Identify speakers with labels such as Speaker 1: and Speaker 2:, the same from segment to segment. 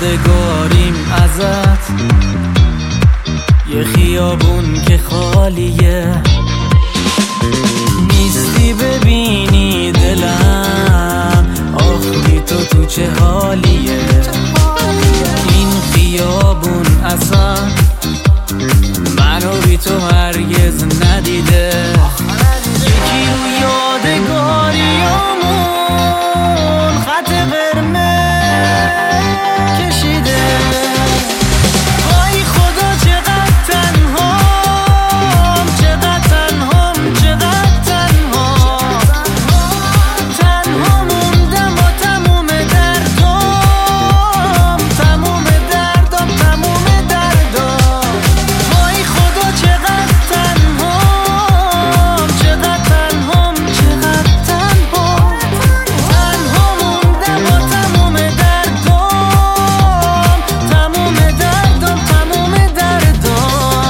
Speaker 1: یادگاریم ازت، یه خیابون که خالیه، نیستی ببینی دلم آخی تو چه حالیه. این خیابون اصلا منو بی تو هرگز ندیده. یکی رو یادگاریامون خط قرمز کشیده. وای خدا چقدر تنهام، چقدر تنهام، چقدر تنهام. تنها موندم با تموم دردام، تموم دردام، تموم دردام. وای خدا چقدر تنهام، چقدر تنهام، چقدر تنهام. تنها موندم با تموم دردام، تموم دردام، تموم دردام.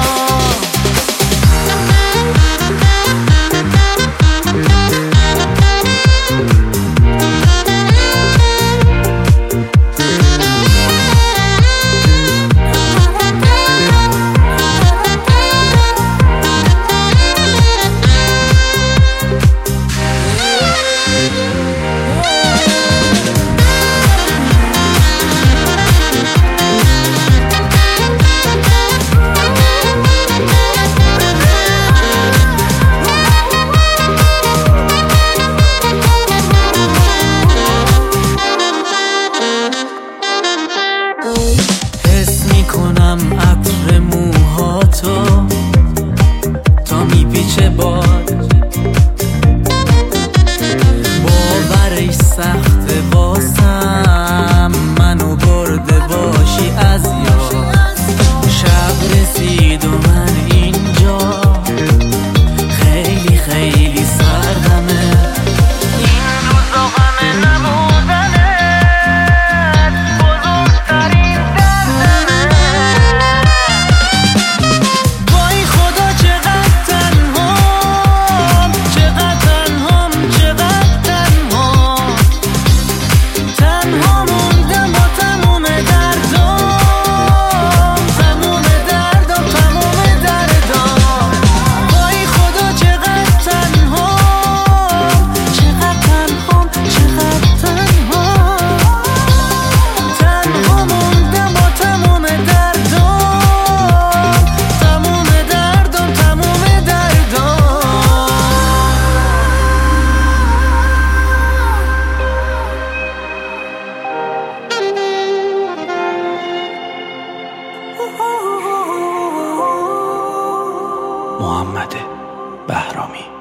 Speaker 1: حس میکنم عطر موهاتو تا میپیچه باد. باورش سخته واسم منو برده باشی از یاد. شب رسید و من اینجا خیلی خیلی سردمه. این روزا غم نبودنت بزرگترین دردمه. وای خدا چقدر تنهام، چقدر تنهام، چقدر تنهام. تنها موندم با تموم دردام، تموم دردام، تموم دردام. وای خدا چقدر تنهام، چقدر تنهام، چقدر تنهام. تنها موندم با تموم دردام، تموم دردام، تموم دردام.
Speaker 2: محمد بهرامی.